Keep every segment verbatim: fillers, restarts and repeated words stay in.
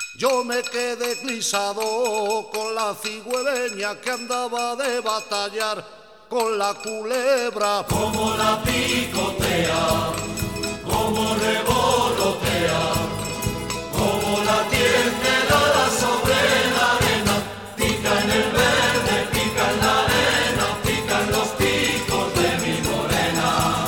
Yo me quedé clisado con la cigüeña que andaba de batallar con la culebra. Como la picotea, como revolotea, como la tiende la sobre la arena, pica en el verde, pica en la arena, pica en los picos de mi morena.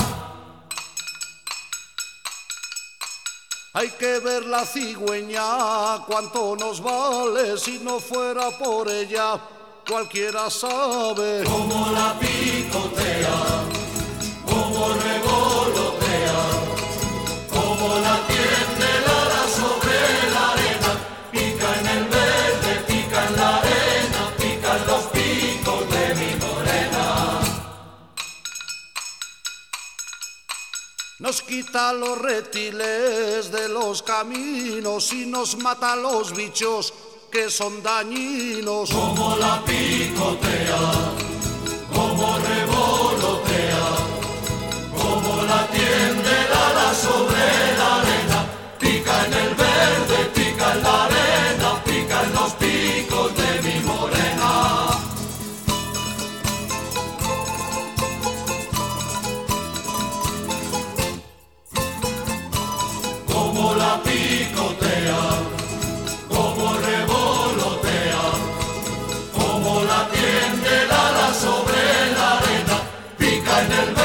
Hay que ver la cigüeña, cuánto nos vale, si no fuera por ella, cualquiera sabe. Como la picotea, como revolotea, como la tiende la sobre la arena, pica en el verde, pica en la arena, pica en los picos de mi morena. Nos quita los reptiles de los caminos y nos mata los bichos que son dañinos. Como la picotea, como revolotea, como la tiende la sobre la arena, pica en el verde, pica en la arena, pica en los picos de mi morena. Como la picotea, como revolotea, como la tiende la sobre la arena, pica en el